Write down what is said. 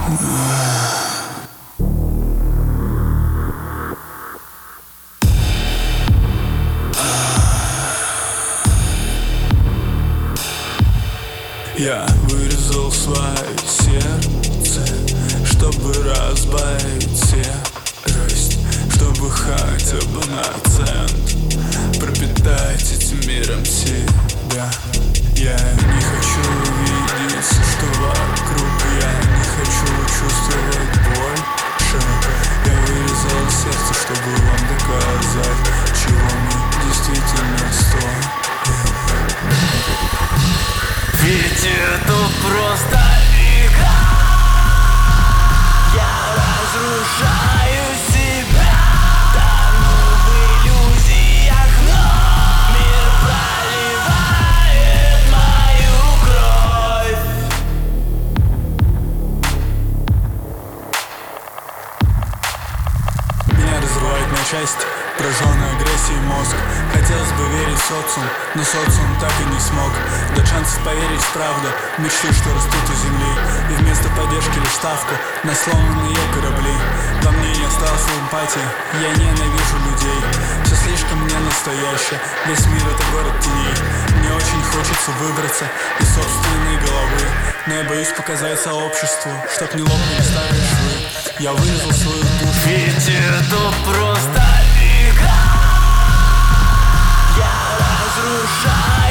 Я вырезал свое сердце, чтобы разбавить серость, чтобы хотя бы на цент пропитать этим миром себя. Я не хочу видеть, что вокруг, я не хочу чувствовать больше. Я вырезал сердце, чтобы вам доказать, чего мы действительно стоим. Ведь это просто игра. Я разрушаю себя, тону в иллюзиях, но мир проливает мою кровь. Меня разрывает на части, пораженный агрессией мозг. Хотелось бы верить в социум, но социум так и не смог дать шансов поверить в правду, мечты, что растут у земли. И вместо поддержки лишь ставку на сломанные корабли. Во мне не осталось эмпатии, я ненавижу людей. Все слишком не настоящее, весь мир это город теней. Мне очень хочется выбраться из собственной головы, но я боюсь показать сообществу, чтоб не лопнули старые швы. Я вырезал свою душу. Ведь это просто игра. Я разрушаю